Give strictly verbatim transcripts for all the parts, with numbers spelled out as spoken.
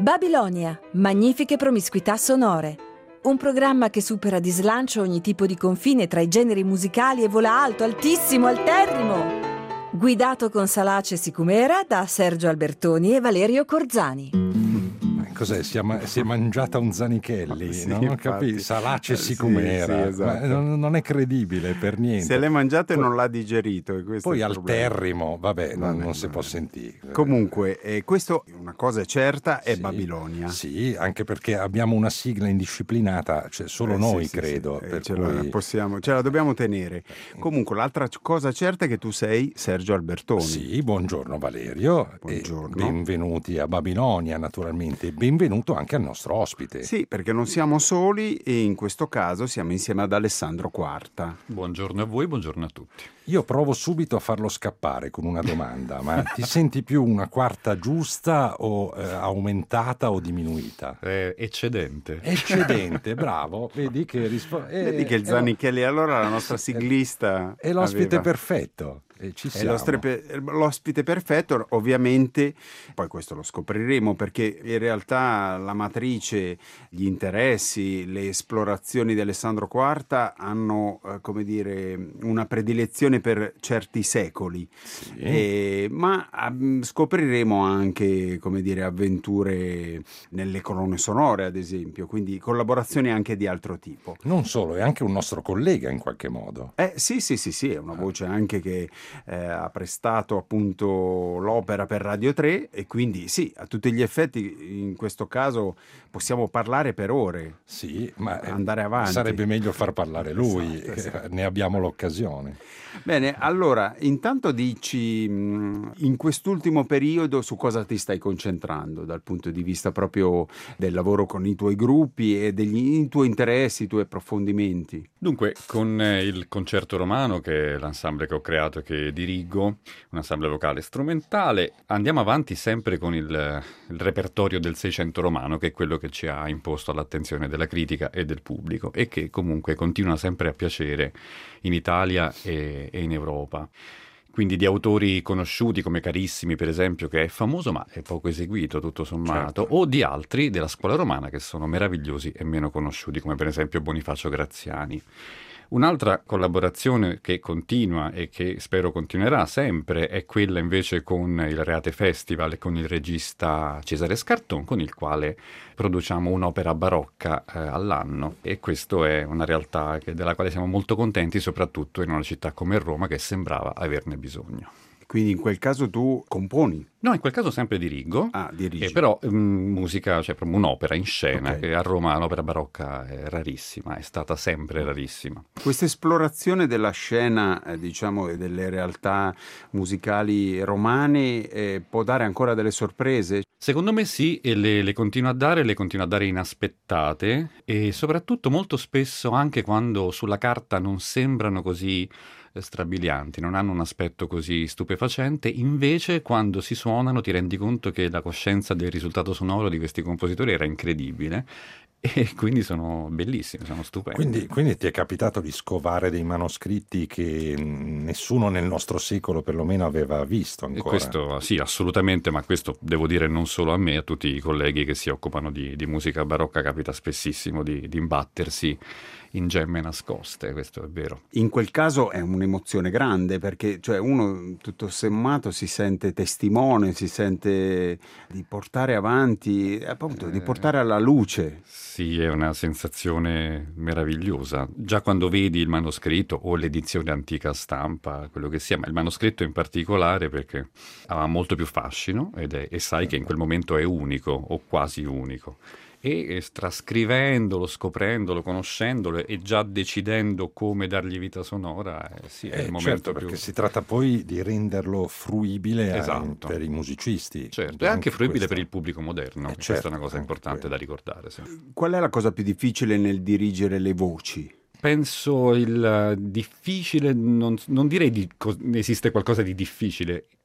Babilonia, magnifiche promiscuità sonore. Un programma che supera di slancio ogni tipo di confine tra i generi musicali e vola alto, altissimo, alterrimo. Guidato con Salace Sicumera da Sergio Albertoni e Valerio Corzani. Cos'è? Si è, ma- si è mangiata un Zanichelli, Sì, no? infatti. Capi? Salace Sì, Sicumera, sì, esatto. Ma non, non è credibile per niente. Se l'hai mangiato e Poi- non l'ha digerito. E questo Poi è il problema. alterrimo, vabbè, non, Vabbè, non si vabbè. può sentire. Comunque, eh, questo una cosa è certa, è Sì, Babilonia. Sì, anche perché abbiamo una sigla indisciplinata, cioè solo Eh, noi sì, sì, credo. sì, eh, per ce, cui... la possiamo, ce la dobbiamo tenere. Comunque, l'altra c- cosa certa è che tu sei Sergio Albertoni. Sì, buongiorno Valerio. Buongiorno. E benvenuti a Babilonia naturalmente, e benvenuto anche al nostro ospite. Sì, perché non siamo soli e in questo caso siamo insieme ad Alessandro Quarta. Buongiorno a voi, buongiorno a tutti. Io provo subito a farlo scappare con una domanda, ma ti senti più una quarta giusta o eh, aumentata o diminuita? È eccedente. Eccedente, bravo, vedi che rispo- eh, Vedi che il eh, Zanichelli, allora la nostra siglista è l'ospite aveva- perfetto. E ci È siamo. l'ospite, l'ospite perfetto, ovviamente, poi questo lo scopriremo perché in realtà la matrice, gli interessi, le esplorazioni di Alessandro Quarta hanno, eh, come dire, una predilezione per certi secoli, Sì. Eh, ma ah, scopriremo anche, come dire, avventure nelle colonne sonore, ad esempio, quindi collaborazioni anche di altro tipo. Non solo, è anche un nostro collega in qualche modo. Eh, sì, sì, sì, sì, è una voce anche che eh, ha prestato appunto l'opera per Radio tre e quindi sì, a tutti gli effetti in questo caso possiamo parlare per ore. Sì, ma eh, Andare avanti. sarebbe meglio far parlare lui, Esatto, esatto. eh, ne abbiamo l'occasione. Bene, allora, intanto dici mh, in quest'ultimo periodo su cosa ti stai concentrando dal punto di vista proprio del lavoro con i tuoi gruppi e degli i tuoi interessi, i tuoi approfondimenti. Dunque, con eh, il Concerto Romano, che è l'ensemble che ho creato e che dirigo, un ensemble vocale strumentale, andiamo avanti sempre con il, il repertorio del Seicento romano, che è quello che ci ha imposto all'attenzione della critica e del pubblico e che comunque continua sempre a piacere in Italia e, e in Europa. Quindi di autori conosciuti come Carissimi, per esempio, che è famoso ma è poco eseguito, tutto sommato, Certo. o di altri della scuola romana che sono meravigliosi e meno conosciuti, come per esempio Bonifacio Graziani. Un'altra collaborazione che continua e che spero continuerà sempre è quella invece con il Reate Festival e con il regista Cesare Scarton, con il quale produciamo un'opera barocca eh, all'anno, e questo è una realtà che- della quale siamo molto contenti, soprattutto in una città come Roma che sembrava averne bisogno. Quindi in quel caso tu componi. No, in quel caso sempre dirigo, Ah, dirigi. eh, però mm, musica, cioè proprio un'opera in scena, Ok. che a Roma l'opera barocca è rarissima, è stata sempre rarissima. Questa esplorazione della scena, eh, diciamo, e delle realtà musicali romane eh, può dare ancora delle sorprese? Secondo me sì, e le, le continua a dare, le continua a dare inaspettate e soprattutto molto spesso anche quando sulla carta non sembrano così eh, strabilianti, non hanno un aspetto così stupefacente, invece quando si suonano ti rendi conto che la coscienza del risultato sonoro di questi compositori era incredibile e quindi sono bellissimi, sono stupendi. Quindi, quindi ti è capitato di scovare dei manoscritti che mh, nessuno nel nostro secolo perlomeno aveva visto E ancora. questo sì, assolutamente, ma questo devo dire non solo a me, a tutti i colleghi che si occupano di, di musica barocca capita spessissimo di, di imbattersi in gemme nascoste, questo è vero. In quel caso è un'emozione grande perché cioè, uno tutto sommato si sente testimone, si sente di portare avanti, appunto, di portare alla luce. Sì, è una sensazione meravigliosa. Già quando vedi il manoscritto o l'edizione antica stampa, quello che sia, ma il manoscritto in particolare perché ha molto più fascino ed è, e sai che in quel momento è unico o quasi unico. E eh, trascrivendolo, scoprendolo, conoscendolo e già decidendo come dargli vita sonora, eh, sì, è Eh, il momento certo, più... perché si tratta poi di renderlo fruibile a- Esatto. per i musicisti. Certo, e anche fruibile questo. per il pubblico moderno, Eh, questa certo, è una cosa anche importante quello. da ricordare. Sì. Qual è la cosa più difficile nel dirigere le voci? Penso il eh, difficile, non, non direi di co- esiste qualcosa di difficile,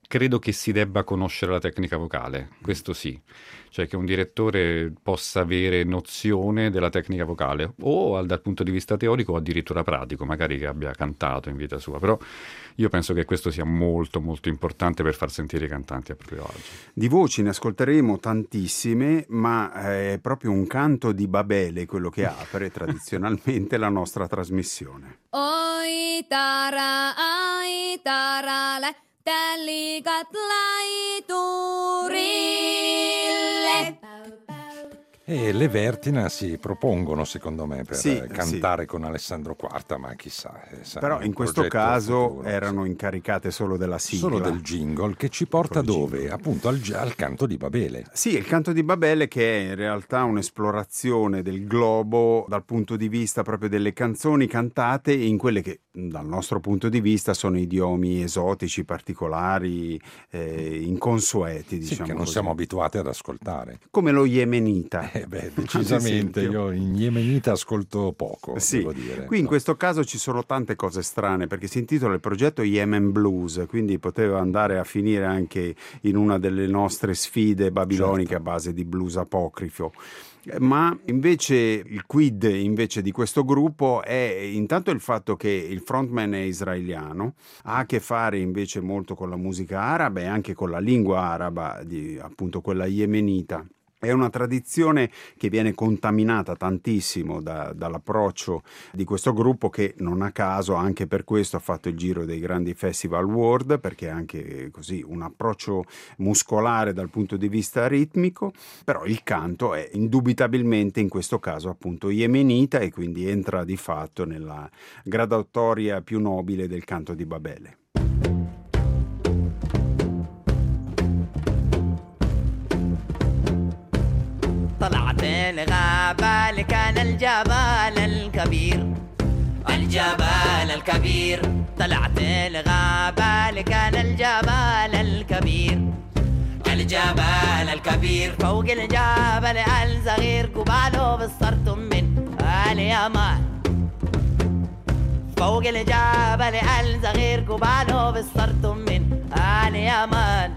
credo che si debba conoscere la tecnica vocale, questo sì, cioè che un direttore possa avere nozione della tecnica vocale o dal punto di vista teorico o addirittura pratico, magari che abbia cantato in vita sua, però io penso che questo sia molto molto importante per far sentire i cantanti a proprio agio. Di voci ne ascolteremo tantissime, ma è proprio un canto di Babele quello che apre tradizionalmente la nostra trasmissione. Oi tara, ai tara, le telikat lai turille. E le Vertina si propongono, secondo me, per Sì, cantare sì. con Alessandro Quarta, ma chissà. eh, sarà Però un in questo progetto caso futuro, erano sì. incaricate solo della sigla. Solo del jingle, che ci porta Solo il dove? jingle. Appunto al, al canto di Babele. Sì, il canto di Babele, che è in realtà un'esplorazione del globo dal punto di vista proprio delle canzoni cantate in quelle che dal nostro punto di vista sono idiomi esotici, particolari, eh, inconsueti, Sì, diciamo che non così. siamo abituati ad ascoltare. Come lo yemenita. Eh beh, Ad decisamente, esempio. io in yemenita ascolto poco, Sì, devo dire. qui in No. questo caso ci sono tante cose strane perché si intitola il progetto Yemen Blues, quindi poteva andare a finire anche in una delle nostre sfide babiloniche Certo. a base di blues apocrifo. Ma invece il quid invece di questo gruppo è intanto il fatto che il frontman è israeliano, ha a che fare invece molto con la musica araba e anche con la lingua araba, di, appunto quella yemenita. È una tradizione che viene contaminata tantissimo da, dall'approccio di questo gruppo, che non a caso anche per questo ha fatto il giro dei grandi festival world, perché è anche così un approccio muscolare dal punto di vista ritmico. Però il canto è indubitabilmente in questo caso appunto yemenita e quindi entra di fatto nella graduatoria più nobile del canto di Babele. طلعت الغابة كان الجبل الكبير الجبل الكبير طلعت الغابة كان الجبل الكبير الجبل الكبير فوق الجبل الصغير قباله بالصرت من اليمن فوق الجبل الصغير قباله بالصرت من اليمن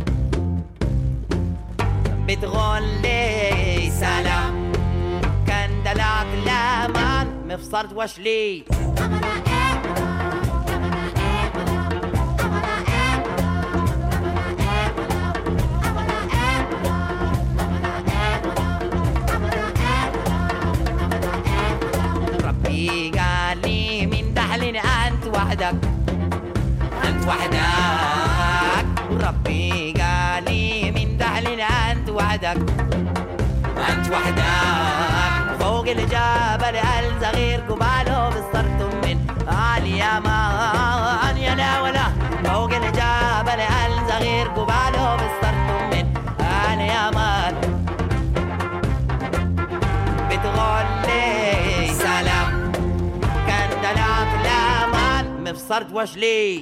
بتقول لي سلام كان دلعك لامان مفصرت وشلي ربي قال لي من دحلين أنت وحدك أنت وحدك ربي قال لي من دحلين أنت وحدك أنت وحدك فوق الجبل الصغير قباله بالصرت من اليمن يا لا ولا فوق الجبل الصغير قباله بالصرت من اليمن بتقول لي سلام كان دلعك لامان مفصرت وشلي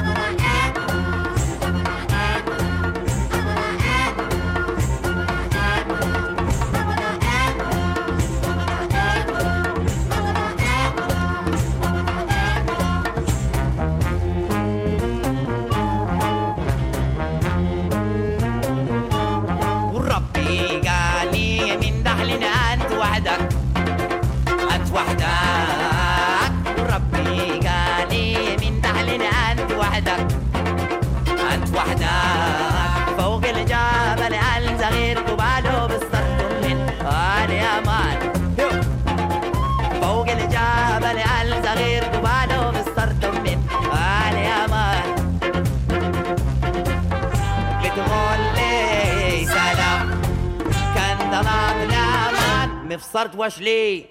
أنت وحدك ربي قال لي من دحلين أنت وحدك أنت وحدك فوق الجبل الصغير قباله بالصرت من اليمن فوق الجبل الصغير قباله بالصرت من اليمن بتقول لي سلام كان ضلعت لامان مفصرت وشلي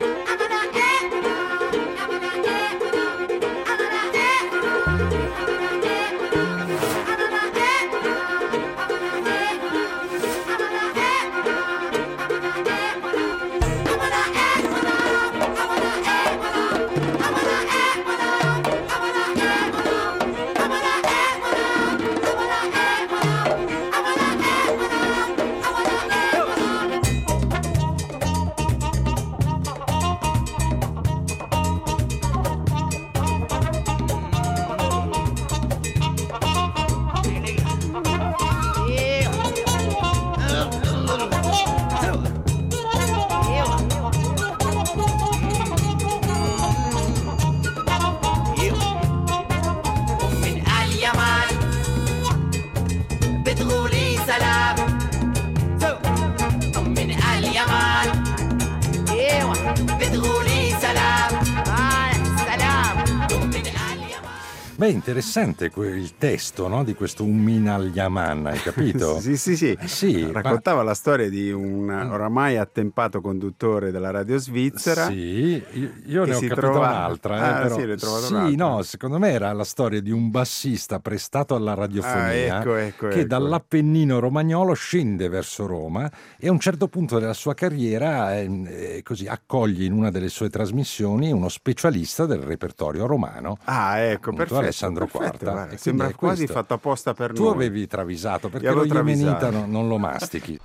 Beh, interessante que- il testo, no? Di questo Ummin al-Yaman, hai capito? Sì, sì, sì. Sì, Raccontava ma... la storia di un oramai attempato conduttore della radio svizzera. Sì, io, io che ne ho si capito trova- un'altra. Ah, eh, però... sì, l'hai trovata Sì, un'altra. no, secondo me era la storia di un bassista prestato alla radiofonia Ah, ecco, ecco, che ecco. dall'Appennino romagnolo scende verso Roma e a un certo punto della sua carriera eh, eh, così accoglie in una delle sue trasmissioni uno specialista del repertorio romano. Ah, ecco, appunto, perfetto, Alessandro perfetto, Quarta. guarda, E sembra quindi è quasi questo. fatto apposta per Tu noi. avevi travisato, perché Io lo avevo yemenita travisato. non, non lo mastichi.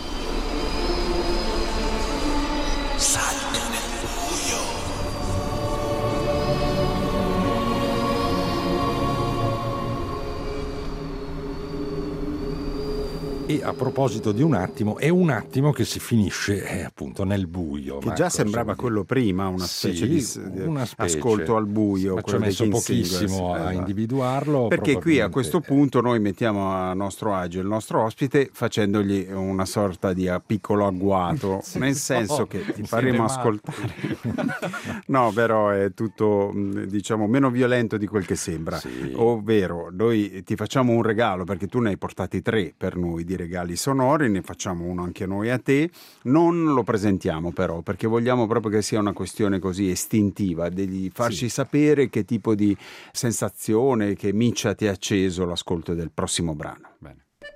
E a proposito di un attimo, è un attimo che si finisce eh, appunto nel buio. Che Marco, già sembrava insomma, quello prima, una specie sì, di, di una specie. ascolto al buio. Ma ci ho quello dei messo King pochissimo Singers, a esatto. individuarlo. Perché qui a probabilmente- questo punto noi mettiamo a nostro agio il nostro ospite facendogli una sorta di piccolo agguato, Sì. nel senso Oh, che ti siete faremo matti. ascoltare. No, però è tutto mh, diciamo meno violento di quel che sembra. Sì. Ovvero, noi ti facciamo un regalo perché tu ne hai portati tre per noi di regali sonori, ne facciamo uno anche noi a te. Non lo presentiamo però perché vogliamo proprio che sia una questione così istintiva, di farci Sì. sapere che tipo di sensazione, che miccia ti ha acceso l'ascolto del prossimo brano. Bene.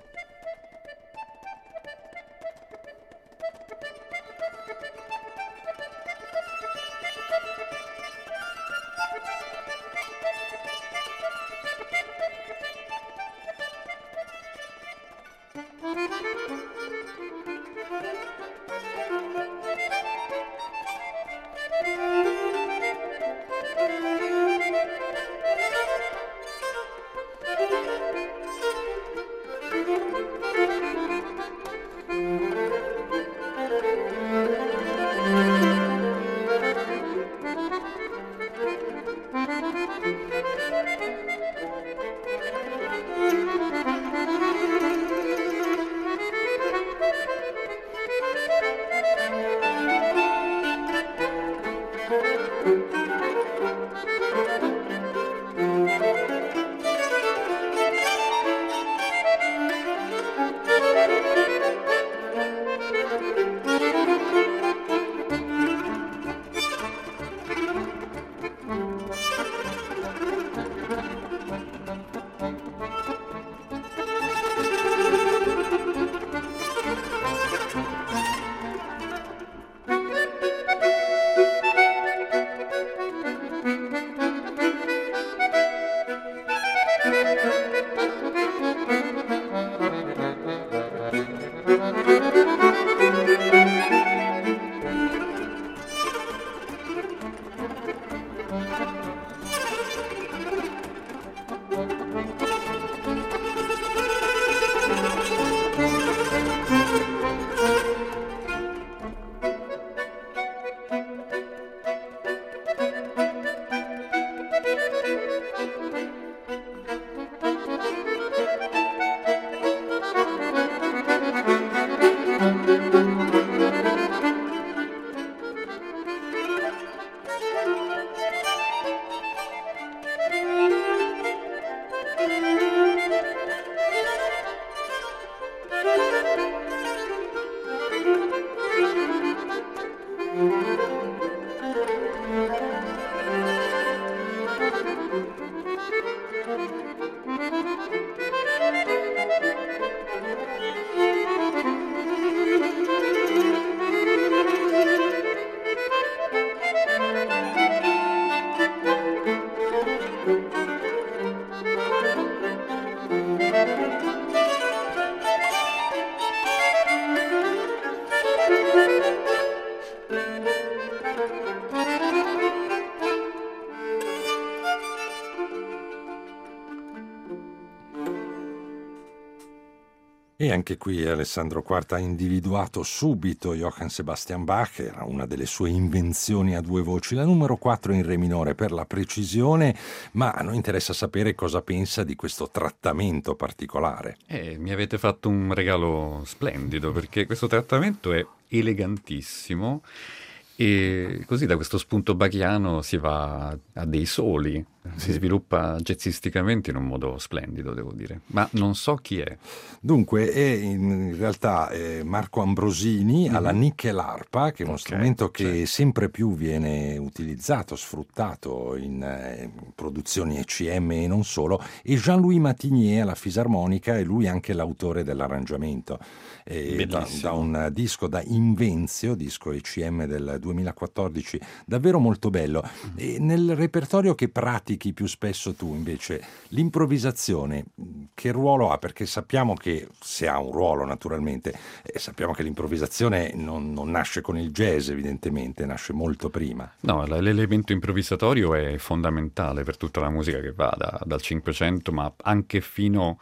E anche qui Alessandro Quarta ha individuato subito Johann Sebastian Bach, che era una delle sue invenzioni a due voci, la numero quattro in re minore per la precisione, ma a noi interessa sapere cosa pensa di questo trattamento particolare. Eh, mi avete fatto un regalo splendido, perché questo trattamento è elegantissimo e così da questo spunto bachiano si va a dei soli, si sviluppa jazzisticamente in un modo splendido, devo dire, ma non so chi è. Dunque è in realtà eh, Marco Ambrosini alla nickel-arpa, che è uno Ok, strumento che certo. sempre più viene utilizzato, sfruttato in eh, produzioni E C M e non solo, e Jean-Louis Matignier alla fisarmonica, e lui è anche l'autore dell'arrangiamento. Eh, da, Bellissimo. da un disco da Invenzio, disco E C M del duemilaquattordici, davvero molto bello. E nel repertorio che pratichi più spesso tu invece, l'improvvisazione che ruolo ha? Perché sappiamo che, se ha un ruolo naturalmente, eh, sappiamo che l'improvvisazione non, non nasce con il jazz, evidentemente, nasce molto prima. No, l- l'elemento improvvisatorio è fondamentale per tutta la musica che va da- dal Cinquecento, ma anche fino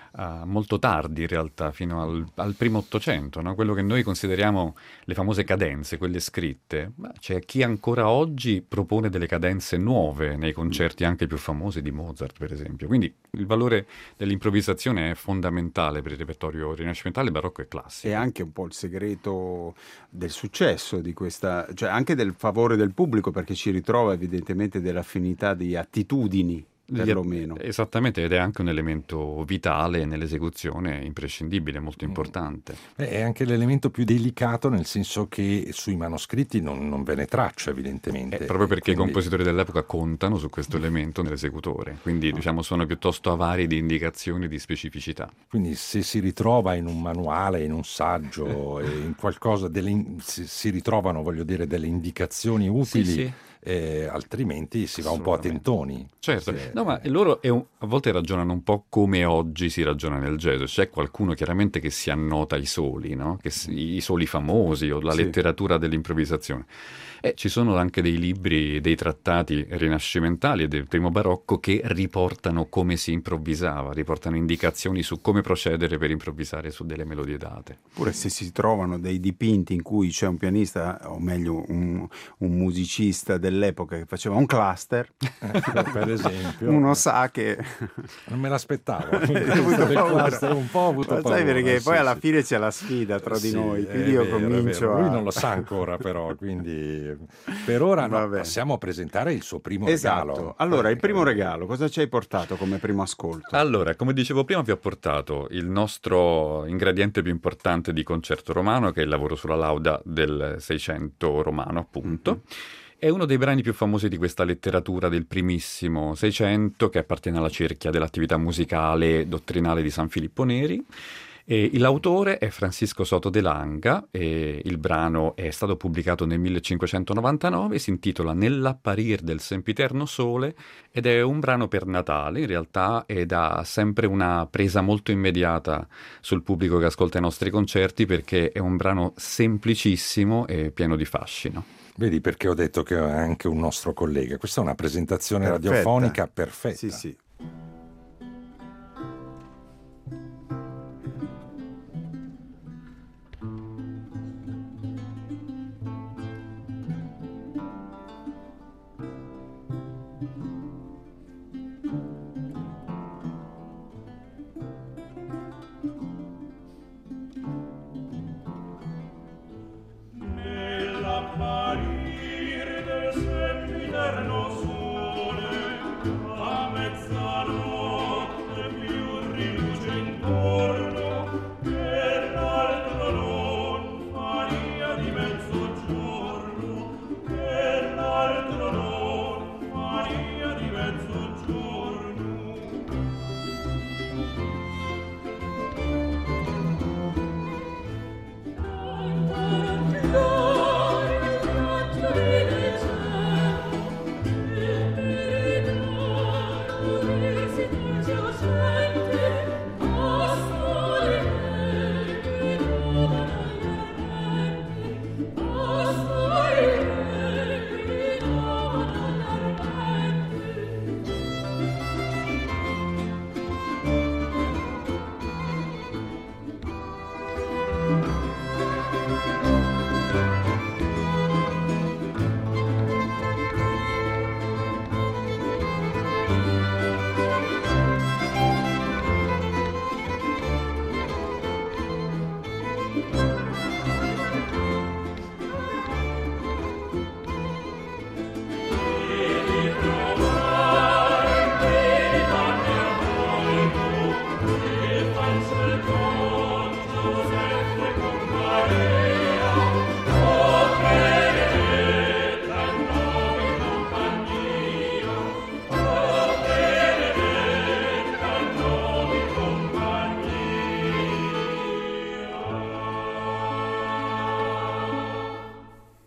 a molto tardi in realtà, fino al, al primo Ottocento, no? Quello che noi consideriamo le famose cadenze, quelle scritte. Ma c'è chi ancora oggi propone delle cadenze nuove nei concerti anche più famosi di Mozart, per esempio. Quindi il valore dell'improvvisazione è fondamentale per il repertorio rinascimentale, barocco e classico. È anche un po' il segreto del successo di questa, cioè anche del favore del pubblico, perché ci ritrova evidentemente dell'affinità di attitudini, perlomeno. Esattamente, ed è anche un elemento vitale nell'esecuzione, imprescindibile, molto importante. Eh, È anche l'elemento più delicato, nel senso che sui manoscritti non, non ve ne traccia, evidentemente. È proprio perché Quindi- i compositori dell'epoca contano su questo elemento nell'esecutore, quindi diciamo sono piuttosto avari di indicazioni, di specificità. Quindi se si ritrova in un manuale, in un saggio, e in qualcosa, delle in- si, si ritrovano, voglio dire, delle indicazioni utili, Sì, sì. eh, altrimenti si va un po' a Assolutamente. tentoni. Certo, Sì. no, ma loro è un- a volte ragionano un po' come oggi si ragiona nel jazz. C'è qualcuno chiaramente che si annota i soli, no? Che si- i soli famosi o la Sì. letteratura dell'improvvisazione. E ci sono anche dei libri, dei trattati rinascimentali e del primo barocco che riportano come si improvvisava, riportano indicazioni su come procedere per improvvisare su delle melodie date. Oppure se si trovano dei dipinti in cui c'è un pianista, o meglio un, un musicista dell'epoca che faceva un cluster, Per esempio, uno sa che non me l'aspettavo. Hai avuto Del paura. cluster un po' ho avuto Ma paura. sai, perché sì, poi alla sì. fine c'è la sfida tra di Sì, noi, è quindi io vero, è comincio vero. a... Lui non lo sa ancora, però, quindi per ora no, Vabbè. passiamo a presentare il suo primo Esatto. regalo. Allora, il Eh, primo regalo, cosa ci hai portato come primo ascolto? Allora, come dicevo prima, vi ho portato il nostro ingrediente più importante di concerto romano, che è il lavoro sulla lauda del Seicento romano, appunto. È uno dei brani più famosi di questa letteratura del primissimo Seicento, che appartiene alla cerchia dell'attività musicale dottrinale di San Filippo Neri. E l'autore è Francisco Soto de Langa, e il brano è stato pubblicato nel millecinquecentonovantanove, si intitola Nell'apparir del sempiterno sole ed è un brano per Natale in realtà, ed ha sempre una presa molto immediata sul pubblico che ascolta i nostri concerti, perché è un brano semplicissimo e pieno di fascino. Vedi perché ho detto che è anche un nostro collega. Questa è una presentazione Perfetta. radiofonica perfetta. Sì, sì. Nell'apparir del sempiterno sole, a mezza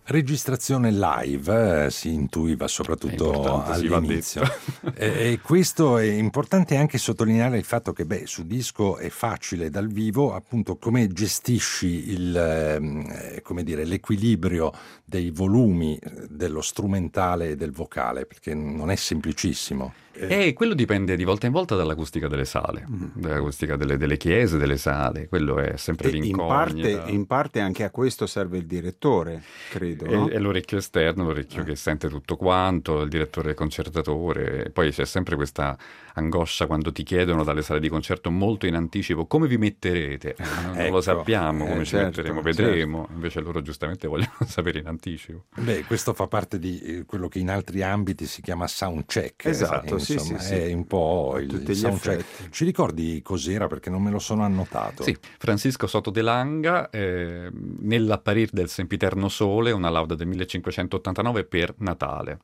Registrazione live, eh, si intuiva soprattutto all'inizio. e, e questo è importante anche sottolineare il fatto che beh, su disco è facile dal vivo, appunto come gestisci il, eh, come dire, l'equilibrio dei volumi dello strumentale e del vocale, perché non è semplicissimo. E quello dipende di volta in volta dall'acustica delle sale, mm. dall'acustica delle, delle chiese, delle sale, quello è sempre l'incognita. In parte, in parte anche a questo serve il direttore, credo. No? È, è l'orecchio esterno, l'orecchio eh. che sente tutto quanto, il direttore concertatore, poi c'è sempre questa angoscia quando ti chiedono dalle sale di concerto molto in anticipo come vi metterete, eh, non ecco, lo sappiamo come eh, ci certo, metteremo, vedremo, certo. Invece loro giustamente vogliono sapere in anticipo. Beh, questo fa parte di quello che in altri ambiti si chiama sound check. Esatto, sì, insomma, sì, sì. è un po' a il tutti gli sound effetti. check. Ci ricordi cos'era, perché non me lo sono annotato? Sì, Francisco Soto de Langa, eh, nell'apparir del sempiterno sole, una lauda del millecinquecentottantanove per Natale.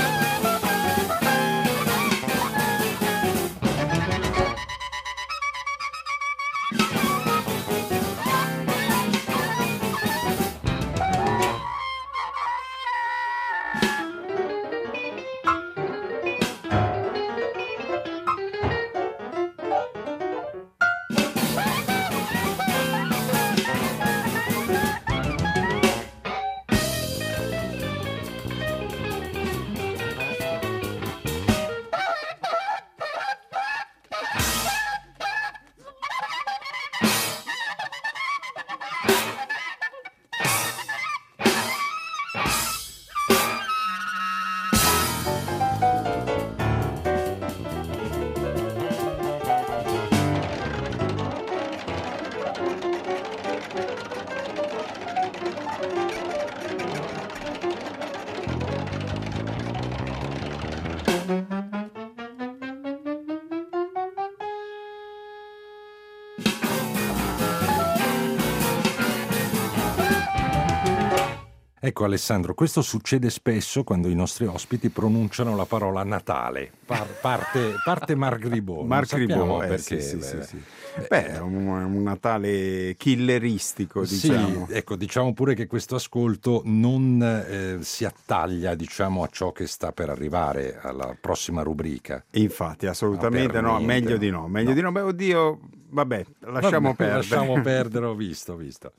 Ecco Alessandro, questo succede spesso quando i nostri ospiti pronunciano la parola Natale. Par- parte, parte Marc Ribot. Marc Ribot, eh, perché. Sì, sì, beh, sì, sì. Beh, è un, un Natale killeristico, diciamo. Sì, ecco, diciamo pure che questo ascolto non eh, si attaglia, diciamo, a ciò che sta per arrivare alla prossima rubrica. Infatti, assolutamente no, no meglio di no, meglio no. di no. Beh, oddio, vabbè, lasciamo vabbè, perdere. Lasciamo perdere, ho visto, ho visto.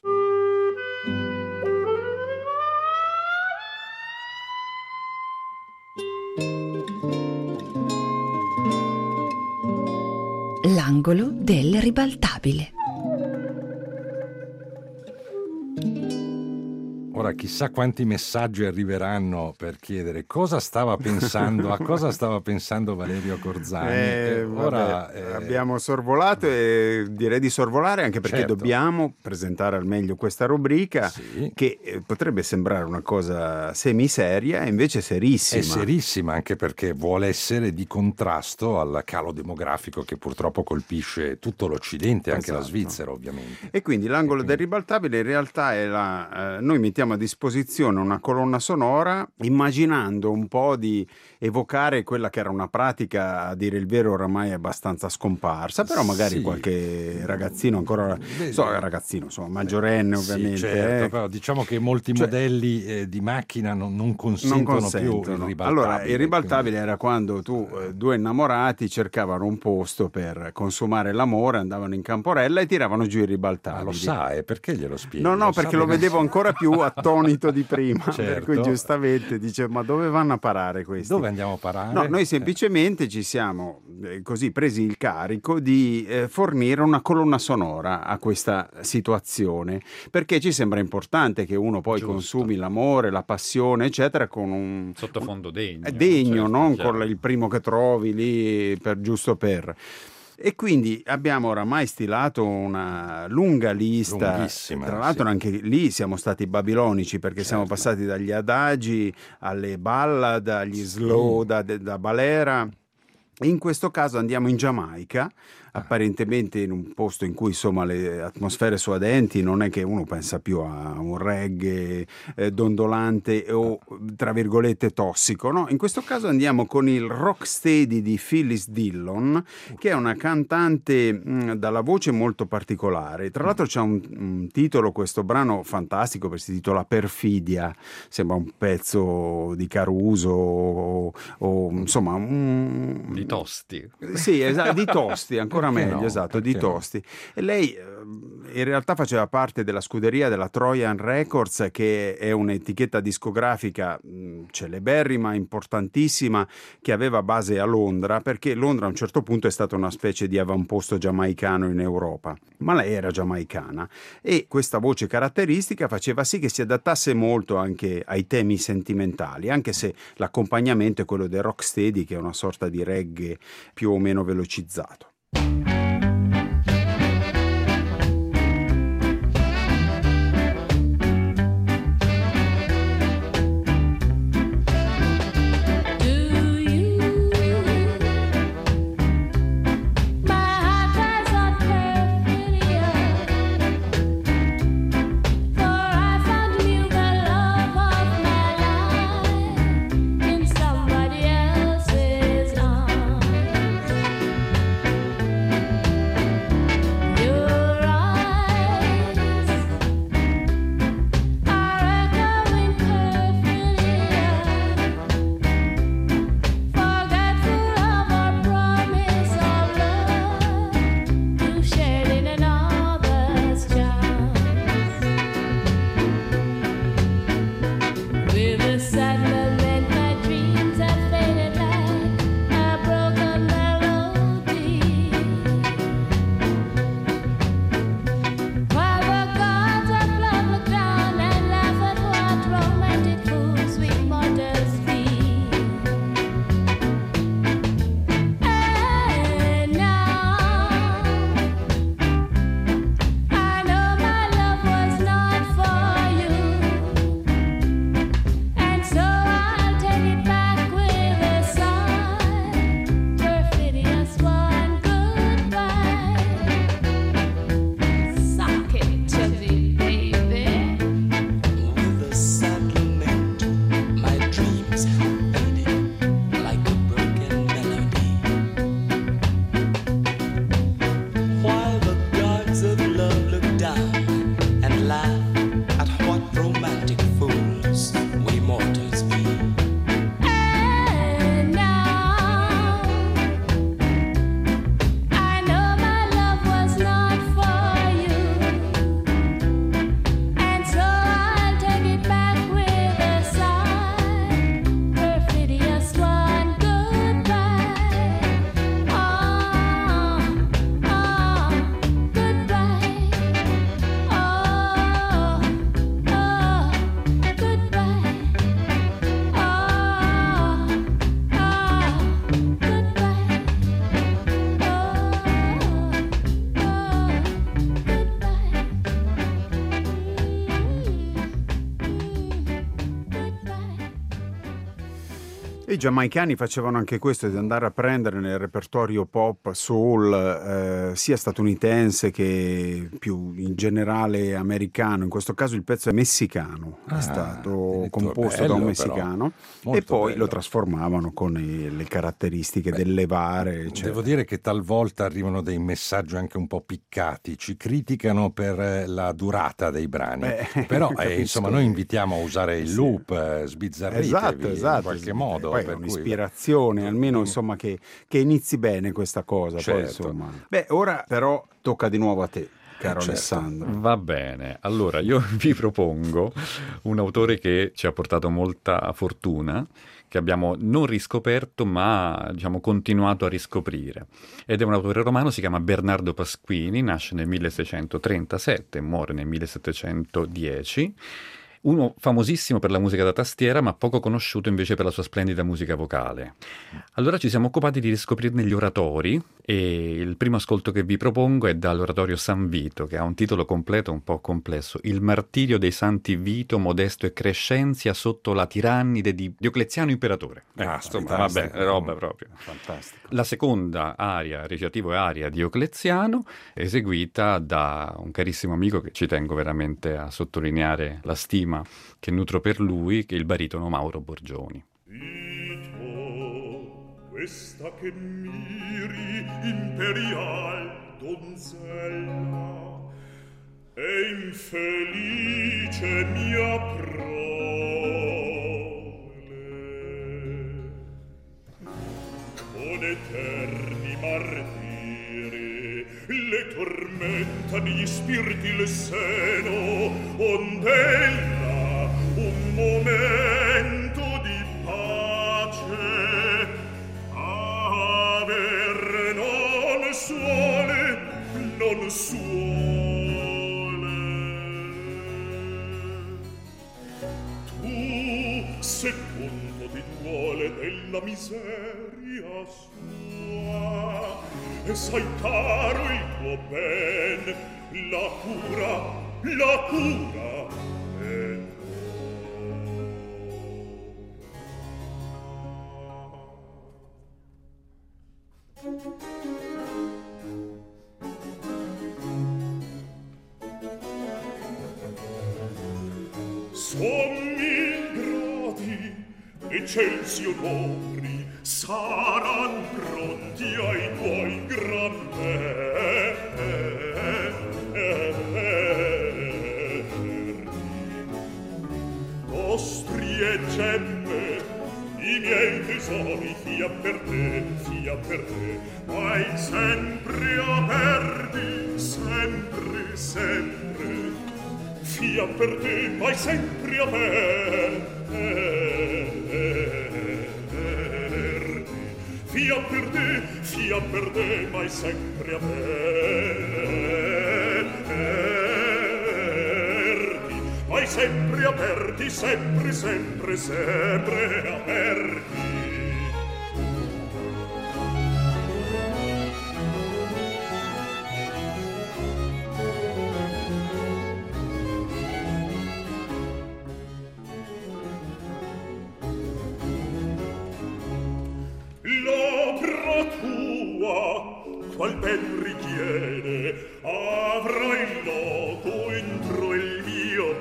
L'angolo del ribaltabile. Ora chissà quanti messaggi arriveranno per chiedere cosa stava pensando, a cosa stava pensando Valerio Corzani. Eh, Ora vabbè, eh... abbiamo sorvolato e direi di sorvolare anche perché certo. dobbiamo presentare al meglio questa rubrica sì. che eh, potrebbe sembrare una cosa semiseria e invece serissima. È serissima anche perché vuole essere di contrasto al calo demografico che purtroppo colpisce tutto l'Occidente, anche esatto. la Svizzera ovviamente. E quindi l'angolo e quindi... del ribaltabile in realtà è la... Eh, noi mettiamo a disposizione una colonna sonora immaginando un po' di evocare quella che era una pratica, a dire il vero oramai abbastanza scomparsa, però magari sì. qualche ragazzino ancora Beh, so, ragazzino insomma maggiorenne sì, ovviamente certo, eh. però diciamo che molti cioè, modelli eh, di macchina non, non, consentono non consentono più il ribaltabile. Allora il ribaltabile quindi... era quando tu eh, due innamorati cercavano un posto per consumare l'amore, andavano in camporella e tiravano giù i ribaltabili. Ah, lo sa, eh? Perché glielo spieghi? No, no, lo perché lo benissimo. vedevo ancora più attonito di prima, certo. per cui giustamente dice ma dove vanno a parare questi? Dove andiamo a parare? No, noi semplicemente ci siamo eh, così presi il carico di eh, fornire una colonna sonora a questa situazione, perché ci sembra importante che uno poi Giusto. consumi l'amore, la passione, eccetera, con un sottofondo degno. È degno, certo, non chiaro. con il primo che trovi lì per giusto per... E quindi abbiamo oramai stilato una lunga lista, lunghissima, tra l'altro sì. anche lì siamo stati babilonici perché certo. siamo passati dagli adagi alle ballad, agli slow sì. da, da balera. In questo caso andiamo in Giamaica, apparentemente in un posto in cui insomma le atmosfere suadenti, non è che uno pensa più a un reggae eh, dondolante o tra virgolette tossico, no? In questo caso andiamo con il Rocksteady di Phyllis Dillon, che è una cantante mh, dalla voce molto particolare. Tra l'altro c'è un, un titolo, questo brano fantastico, perché si titola Perfidia, sembra un pezzo di Caruso o, o insomma un... di Tosti. Sì, esatto, di Tosti, ancora Perché meglio, no? esatto, Perché di Tosti. E lei in realtà faceva parte della scuderia della Trojan Records, che è un'etichetta discografica mh, celeberrima, importantissima, che aveva base a Londra, perché Londra a un certo punto è stata una specie di avamposto giamaicano in Europa, ma lei era giamaicana e questa voce caratteristica faceva sì che si adattasse molto anche ai temi sentimentali, anche se l'accompagnamento è quello del rocksteady, che è una sorta di reggae più o meno velocizzato. I giamaicani facevano anche questo, di andare a prendere nel repertorio pop, soul, eh, sia statunitense che più in generale americano. In questo caso il pezzo è messicano, Ah, è stato composto bello, da un però. messicano e Molto poi bello. lo trasformavano con i- le caratteristiche del levare, eccetera. Devo dire che talvolta arrivano dei messaggi anche un po' piccati, ci criticano per eh, la durata dei brani, Beh, però eh, capisco. insomma noi invitiamo a usare il Sì. loop, eh, sbizzarritevi Esatto, esatto, in qualche sì. modo. Poi è per cui- un'ispirazione, almeno insomma che, che inizi bene questa cosa. Poi, Certo. insomma. Beh, ora però tocca di nuovo a te, caro certo. Alessandro. Va bene, allora io vi propongo un autore che ci ha portato molta fortuna, che abbiamo non riscoperto ma diciamo continuato a riscoprire, ed è un autore romano, si chiama Bernardo Pasquini, nasce nel milleseicentotrentasette, muore nel millesettecentodieci, Uno famosissimo per la musica da tastiera, ma poco conosciuto invece per la sua splendida musica vocale. Allora ci siamo occupati di riscoprirne gli oratori, e il primo ascolto che vi propongo è dall'oratorio San Vito, che ha un titolo completo un po' complesso: Il martirio dei santi Vito, Modesto e Crescenzia sotto la tirannide di Diocleziano Imperatore. Eh, Ah, insomma, vabbè, roba proprio. Fantastico. La seconda aria, recitativo e aria Diocleziano, eseguita da un carissimo amico che ci tengo veramente a sottolineare la stima che nutro per lui, che è il baritono Mauro Borgioni. Vito, questa che miri, imperial donzella, è infelice mia prole, con eterni martiri le tormenta gli spiriti il seno, ond'ella un momento di pace aver non suole, non suole. Tu, secondo ti duole della miseria sua, e sai caro il tuo ben, la cura, la cura è sommi gradi eccelsi onori saran pronti ai tuoi gran ostri e gemme, i miei tesori fia per te, fia per te, mai sempre aperti, sempre, sempre, fia per te, mai sempre aperti, fia per te, fia per te, mai sempre aperti, mai sempre aperti, sempre, sempre, sempre aperti. L'opera tua, qual ben richiede, avrà il loco entro il mio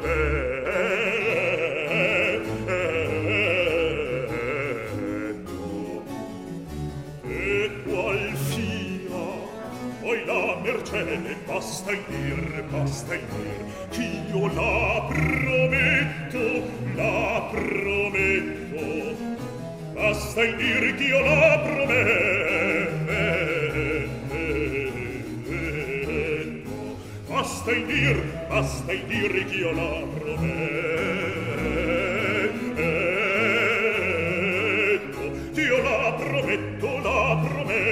petto. E qual fia, poi la mercede, basta il dir, basta il dir, ch'io la prometto, la prometto, basta il dir ch'io la prometto, basta il dir, basta il dir ch'io la prometto, ch'io la prometto, la prometto.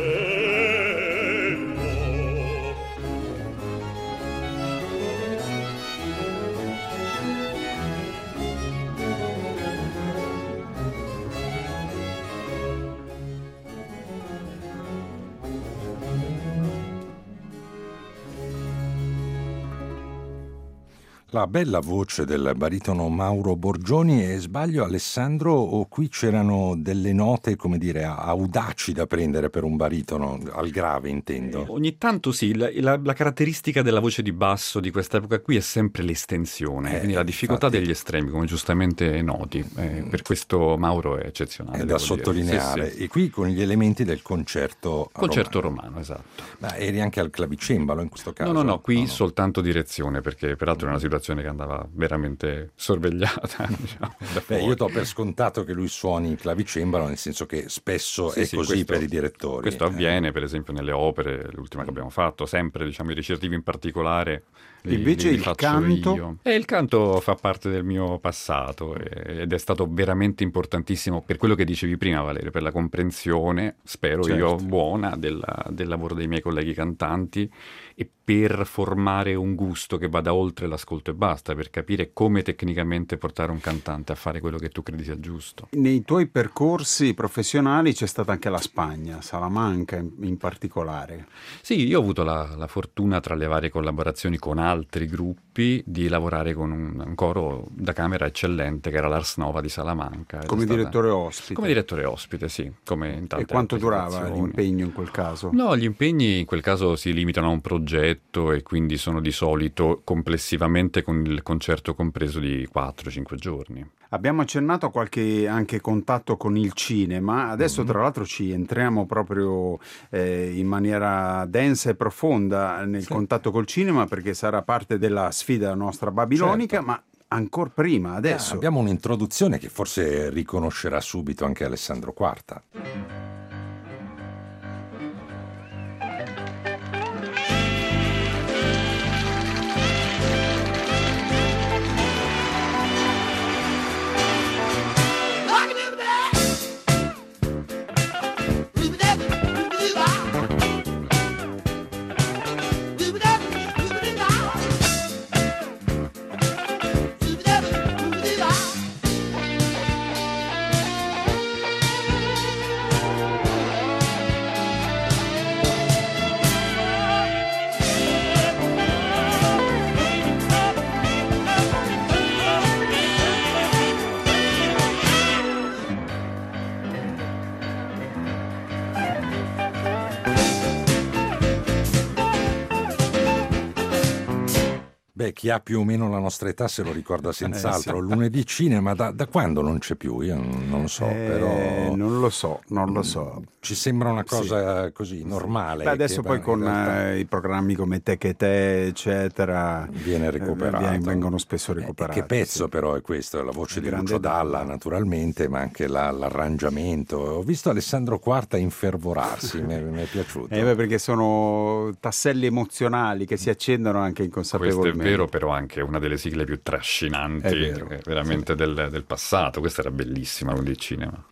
La bella voce del baritono Mauro Borgioni. E sbaglio, Alessandro, o qui c'erano delle note, come dire, audaci da prendere per un baritono, al grave intendo? Eh, ogni tanto sì, la, la, la caratteristica della voce di basso di questa epoca qui è sempre l'estensione, Eh, quindi la difficoltà infatti. degli estremi, come giustamente noti. Eh, per questo Mauro è eccezionale. È da devo dire. sottolineare. Sì, sì. E qui con gli elementi del concerto Concerto romano. romano, esatto. Ma eri anche al clavicembalo in questo caso? No, no, no, qui soltanto direzione, perché peraltro è una situazione che andava veramente sorvegliata. Diciamo, da Beh, fuori. io do per scontato che lui suoni il clavicembalo, nel senso che spesso Sì, è sì, così questo- per i direttori. Questo avviene, per esempio, nelle opere, l'ultima che abbiamo fatto, sempre, diciamo, i recitativi in particolare li, invece li il faccio canto? io. E il canto fa parte del mio passato ed è stato veramente importantissimo per quello che dicevi prima, Valerio, per la comprensione, spero Certo. io, buona della, del lavoro dei miei colleghi cantanti e per formare un gusto che vada oltre l'ascolto e basta, per capire come tecnicamente portare un cantante a fare quello che tu credi sia giusto. Nei tuoi percorsi professionali c'è stata anche la Spagna, Salamanca in, in particolare. Sì, io ho avuto la, la fortuna tra le varie collaborazioni con altri gruppi di lavorare con un, un coro da camera eccellente che era l'Ars Nova di Salamanca. ed è Come stata- direttore ospite. Come direttore ospite, sì. Come in tante E quanto altre durava situazioni. l'impegno in quel caso? No, gli impegni in quel caso si limitano a un progetto e quindi sono di solito complessivamente con il concerto compreso di quattro cinque giorni. Abbiamo accennato a qualche anche contatto con il cinema, adesso Mm-hmm. tra l'altro ci entriamo proprio eh, in maniera densa e profonda nel contatto col cinema, perché sarà parte della sfida nostra babilonica, Certo. ma ancora prima, adesso. Ah, abbiamo un'introduzione che forse riconoscerà subito anche Alessandro Quarta. Beh, chi ha più o meno la nostra età se lo ricorda senz'altro. Eh, sì. Lunedì cinema, da, da quando non c'è più? Io non, non lo so, Eh, però non lo so, non lo so. ci sembra una cosa così normale. Beh, adesso che, poi beh, con in realtà eh, i programmi come Te che Te, eccetera, viene eh, recuperato. vien- vengono spesso Eh, recuperati. che pezzo sì. però è questo? È la voce Il di grande Lucio Dalla, Dalla. naturalmente, ma anche la- l'arrangiamento. Ho visto Alessandro Quarta infervorarsi, mi, è- mi è piaciuto. Eh, beh, perché sono tasselli emozionali che si accendono anche Questo è inconsapevolmente. vero, però anche una delle sigle più trascinanti È vero. eh, veramente del, del passato. Questa era bellissima, Lunedì cinema.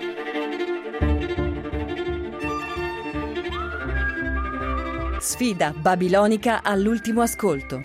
Sfida babilonica all'ultimo ascolto.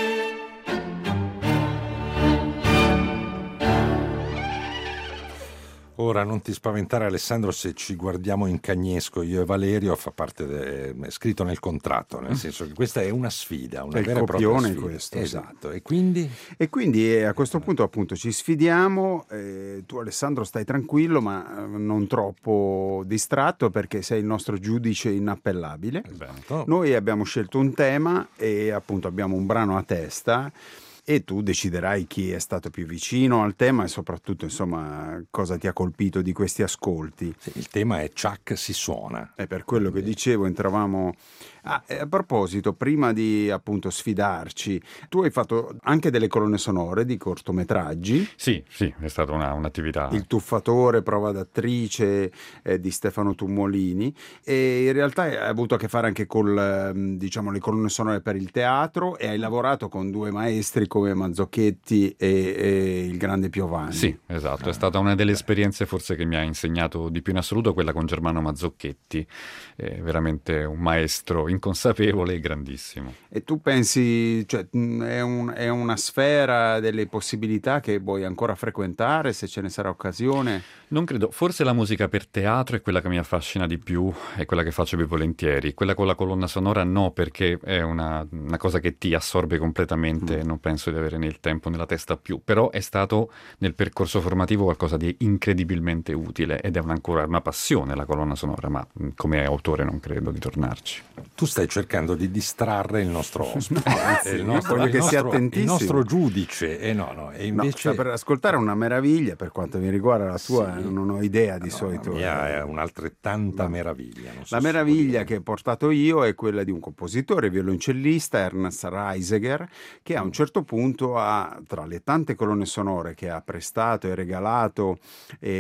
Ora non ti spaventare Alessandro se ci guardiamo in cagnesco io e Valerio, fa parte de- è scritto nel contratto, nel senso che questa è una sfida, una È il vera e propria copione sfida. questo, sì. Esatto, e quindi E quindi eh, a questo punto appunto ci sfidiamo, eh, tu Alessandro stai tranquillo ma eh, non troppo distratto perché sei il nostro giudice inappellabile. esatto. Noi abbiamo scelto un tema e appunto abbiamo un brano a testa e tu deciderai chi è stato più vicino al tema e soprattutto insomma cosa ti ha colpito di questi ascolti. Sì, il tema è Chuck si suona. E per quello che dicevo entravamo. Ah, e a proposito, prima di appunto sfidarci, tu hai fatto anche delle colonne sonore di cortometraggi. Sì, sì, è stata una- un'attività. Il tuffatore, prova d'attrice eh, di Stefano Tumolini, e in realtà hai avuto a che fare anche con diciamo, le colonne sonore per il teatro e hai lavorato con due maestri come Mazzocchetti e, e il grande Piovani. Sì, esatto, è stata una delle esperienze forse che mi ha insegnato di più in assoluto, quella con Germano Mazzocchetti, è veramente un maestro inconsapevole e grandissimo. E tu pensi, cioè, mh, è, un- è una sfera delle possibilità che vuoi ancora frequentare se ce ne sarà occasione? Non credo, forse la musica per teatro è quella che mi affascina di più, è quella che faccio più volentieri. Quella con la colonna sonora no, perché è una, una cosa che ti assorbe completamente e non penso di avere né il tempo né la testa più. Però è stato nel percorso formativo qualcosa di incredibilmente utile ed è una- ancora una passione la colonna sonora, ma mh, come autore non credo di tornarci. Tu stai cercando di distrarre il nostro ospite, anzi, il io nostro, voglio il che sia nostro- attentissimo. il nostro giudice, e no, no, e No, invece sta per ascoltare una meraviglia per quanto mi riguarda, la tua Sì. non ho idea di No, solito. la mia è eh, un'altrettanta Va- meraviglia. non so La se meraviglia può dire. che ho portato io è quella di un compositore violoncellista, Ernst Reisiger, che a un certo punto ha, tra le tante colonne sonore che ha prestato e regalato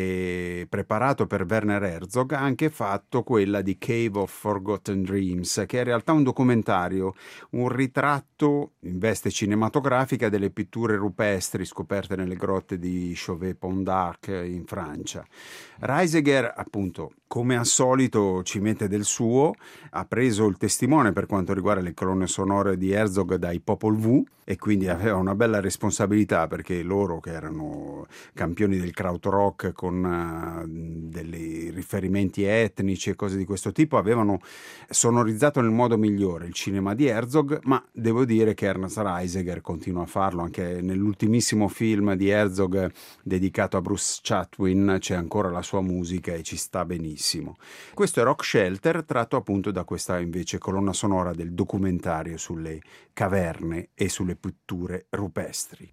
e preparato per Werner Herzog, ha anche fatto quella di Cave of Forgotten Dreams, che che è in realtà un documentario, un ritratto in veste cinematografica delle pitture rupestri scoperte nelle grotte di Chauvet-Pont d'Arc in Francia. Reisiger, appunto, come al solito ci mette del suo, ha preso il testimone per quanto riguarda le colonne sonore di Herzog dai Popol Vuh e quindi aveva una bella responsabilità, perché loro, che erano campioni del krautrock con uh, dei riferimenti etnici e cose di questo tipo, avevano sonorizzato nel modo migliore il cinema di Herzog, ma devo dire che Ernst Reisiger continua a farlo. Anche nell'ultimissimo film di Herzog dedicato a Bruce Chatwin c'è ancora la sua musica e ci sta benissimo. Questo è Rock Shelter, tratto appunto da questa invece colonna sonora del documentario sulle caverne e sulle pitture rupestri.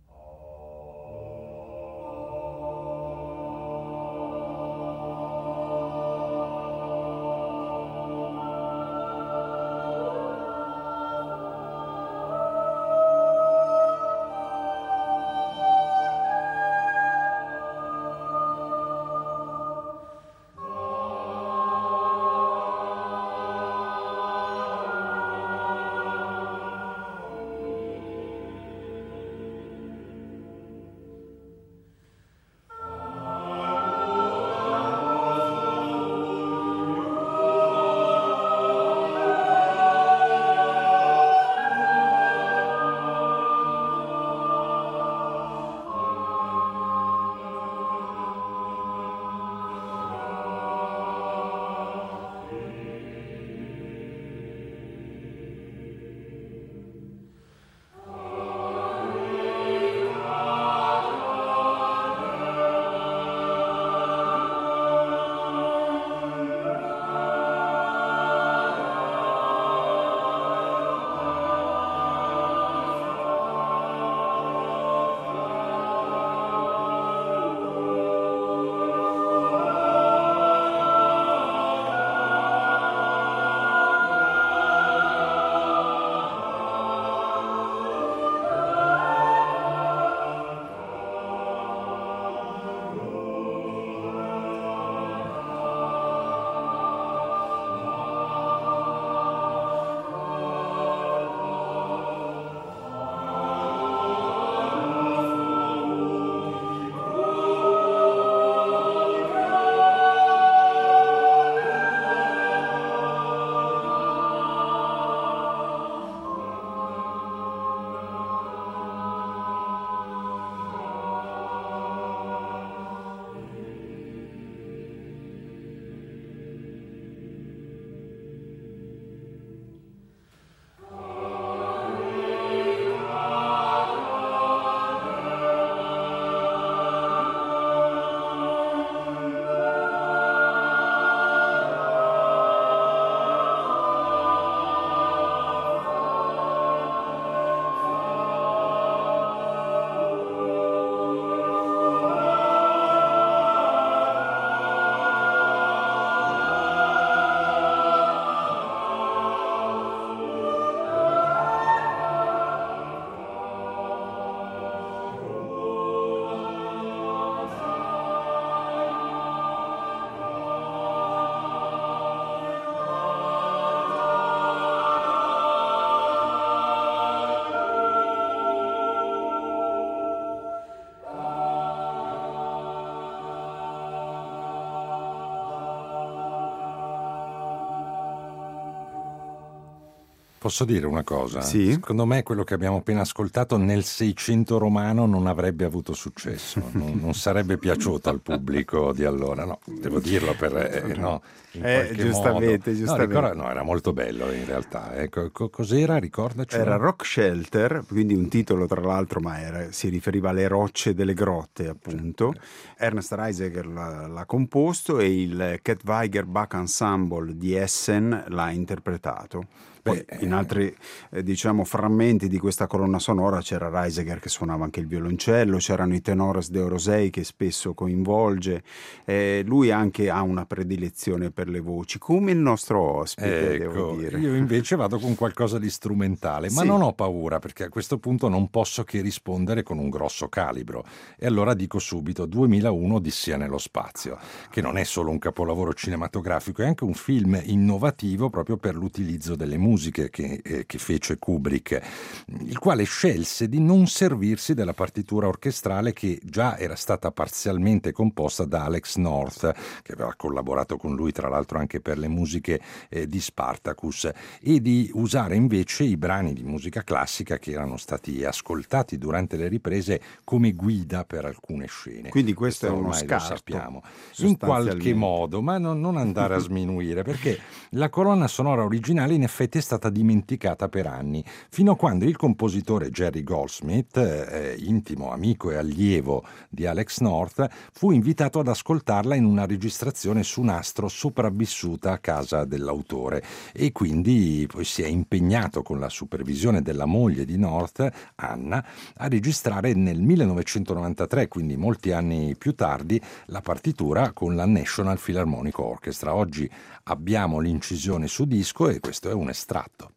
Posso dire una cosa? Sì. Secondo me quello che abbiamo appena ascoltato nel Seicento romano non avrebbe avuto successo, non, non sarebbe piaciuto al pubblico di allora, no, devo dirlo per eh, no, in eh, qualche giustamente, modo. giustamente. No, ricorda, no, era molto bello in realtà. Eh, co- cos'era? Ricordaci. Era Rock Shelter, quindi un titolo tra l'altro, ma era, si riferiva alle rocce delle grotte, appunto. Ernst Reisiger l'ha, l'ha composto e il Kettwiger Bach Ensemble di Essen l'ha interpretato. Poi Beh, in altri eh, diciamo frammenti di questa colonna sonora c'era Reisiger che suonava anche il violoncello, c'erano i tenores de Orosei che spesso coinvolge, eh, lui anche ha una predilezione per le voci, come il nostro ospite, ecco, devo dire. Io invece vado con qualcosa di strumentale, ma Sì. non ho paura, perché a questo punto non posso che rispondere con un grosso calibro, e allora dico subito duemilauno Odissea nello spazio, che non è solo un capolavoro cinematografico, è anche un film innovativo proprio per l'utilizzo delle musiche musiche che, eh, che fece Kubrick, il quale scelse di non servirsi della partitura orchestrale che già era stata parzialmente composta da Alex North, che aveva collaborato con lui tra l'altro anche per le musiche eh, di Spartacus, e di usare invece i brani di musica classica che erano stati ascoltati durante le riprese come guida per alcune scene. Quindi questo, questo è uno ormai scarto, lo sappiamo in qualche modo, ma non, non andare a sminuire, perché la colonna sonora originale in effetti è stata dimenticata per anni, fino a quando il compositore Jerry Goldsmith, eh, intimo amico e allievo di Alex North, fu invitato ad ascoltarla in una registrazione su nastro sopravvissuta a casa dell'autore, e quindi poi si è impegnato con la supervisione della moglie di North, Anna, a registrare nel millenovecentonovantatré, quindi molti anni più tardi, la partitura con la National Philharmonic Orchestra. Oggi abbiamo l'incisione su disco e questo è un estratto.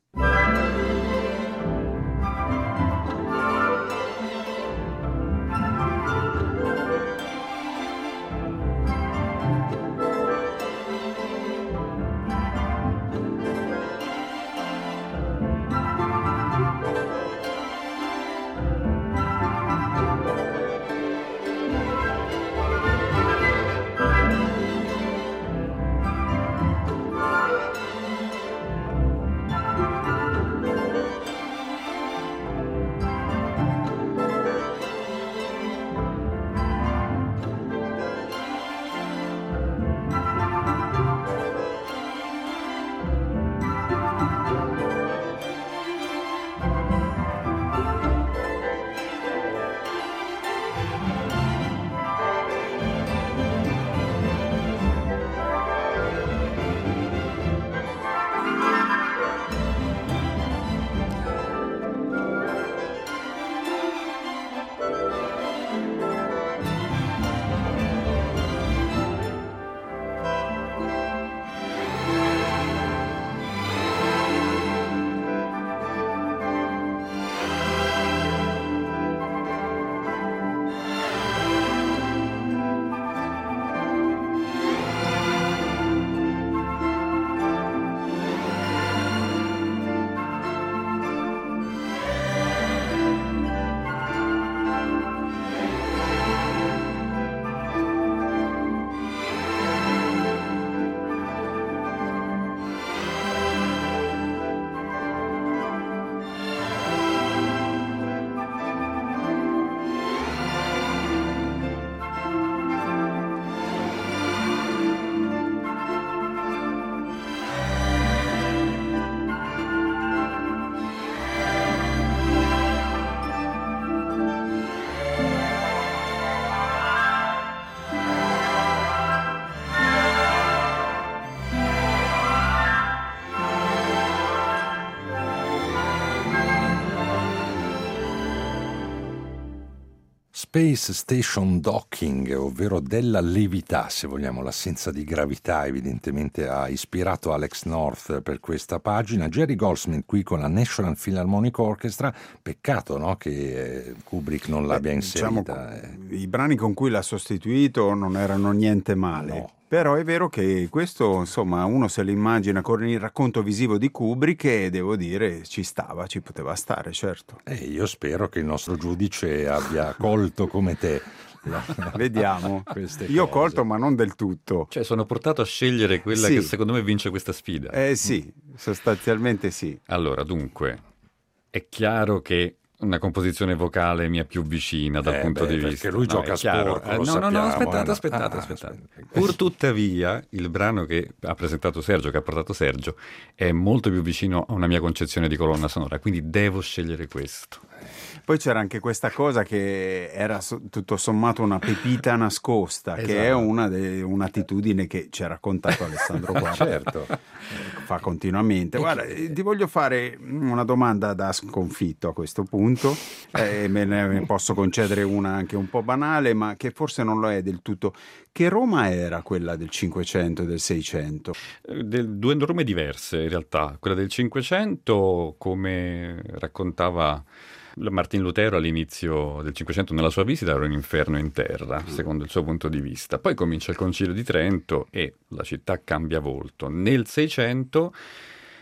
Space Station Docking, ovvero della levità, se vogliamo, l'assenza di gravità, evidentemente ha ispirato Alex North per questa pagina. Jerry Goldsmith qui con la National Philharmonic Orchestra, peccato, no, che Kubrick non l'abbia eh, inserita. Diciamo, i brani con cui l'ha sostituito non erano niente male. No. Però è vero che questo, insomma, uno se l'immagina con il racconto visivo di Kubrick e devo dire ci stava, ci poteva stare, certo. E eh, io spero che il nostro giudice abbia colto come te. Vediamo. Io ho colto, ma non del tutto. Cioè, sono portato a scegliere quella sì. che secondo me vince questa sfida. Eh sì, sostanzialmente sì. Allora, dunque, è chiaro che una composizione vocale mi è più vicina dal eh punto beh, di perché vista. lui gioca no, sporco, eh, lo no, sappiamo, no, no, aspettate, eh. aspettate, ah, aspettate. aspetta. Pur tuttavia, il brano che ha presentato Sergio, che ha portato Sergio, è molto più vicino a una mia concezione di colonna sonora, quindi devo scegliere questo. Poi c'era anche questa cosa che era so, tutto sommato una pepita nascosta, esatto. Che è una de, un'attitudine che ci ha raccontato Alessandro Quarta. Certo. Fa continuamente. Guarda, ti voglio fare una domanda da sconfitto a questo punto, eh, me ne posso concedere una anche un po' banale, ma che forse non lo è del tutto. Che Roma era quella del Cinquecento e del Seicento? Del, due Rome diverse in realtà. Quella del Cinquecento, come raccontava Martin Lutero all'inizio del Cinquecento nella sua visita, era un inferno in terra, secondo il suo punto di vista. Poi comincia il Concilio di Trento e la città cambia volto. Nel Seicento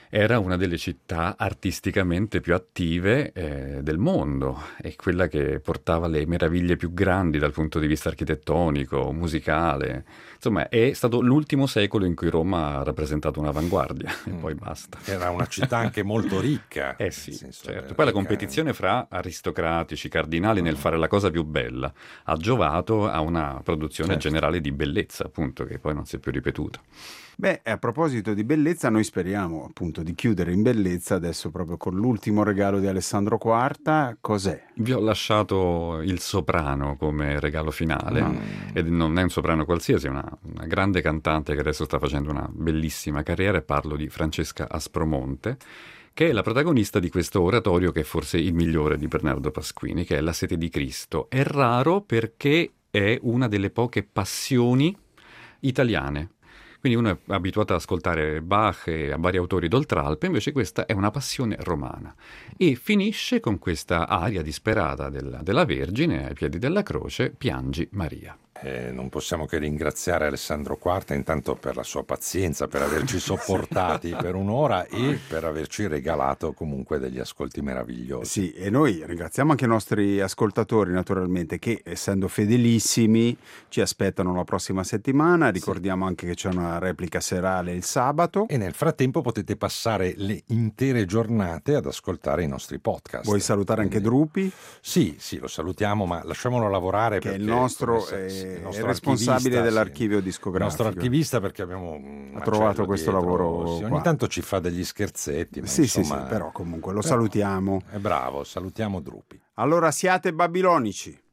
era una delle città artisticamente più attive eh, del mondo, e quella che portava le meraviglie più grandi dal punto di vista architettonico, musicale. Insomma, è stato l'ultimo secolo in cui Roma ha rappresentato un'avanguardia, mm. e poi basta. Era una città anche molto ricca. Eh sì, certo. Poi la competizione fra aristocratici, cardinali, mm. nel fare la cosa più bella ha giovato a una produzione certo. generale di bellezza, appunto, che poi non si è più ripetuta. Beh, a proposito di bellezza, noi speriamo appunto di chiudere in bellezza adesso proprio con l'ultimo regalo di Alessandro Quarta. Cos'è? Vi ho lasciato il soprano come regalo finale, mm. ed non è un soprano qualsiasi, è una, una grande cantante che adesso sta facendo una bellissima carriera, e parlo di Francesca Aspromonte, che è la protagonista di questo oratorio che è forse il migliore di Bernardo Pasquini, che è La sete di Cristo. È raro perché è una delle poche passioni italiane. Quindi uno è abituato ad ascoltare Bach e a vari autori d'Oltralpe, invece questa è una passione romana. E finisce con questa aria disperata della, della Vergine ai piedi della croce, Piangi Maria. Eh, non possiamo che ringraziare Alessandro Quarta intanto per la sua pazienza, per averci sopportati per un'ora e per averci regalato comunque degli ascolti meravigliosi. Sì, e noi ringraziamo anche i nostri ascoltatori naturalmente, che essendo fedelissimi ci aspettano la prossima settimana. Ricordiamo sì. anche che c'è una replica serale il sabato, e nel frattempo potete passare le intere giornate ad ascoltare i nostri podcast. Vuoi salutare Quindi... anche Drupi? Sì, sì, lo salutiamo, ma lasciamolo lavorare, che perché è il nostro... È... Il nostro è responsabile dell'archivio sì. discografico. Il nostro archivista, perché abbiamo ha trovato questo dietro. lavoro sì, ogni qua. tanto ci fa degli scherzetti, ma sì, insomma, sì, sì, però comunque lo però salutiamo. È bravo, salutiamo Drupi. Allora siate babilonici.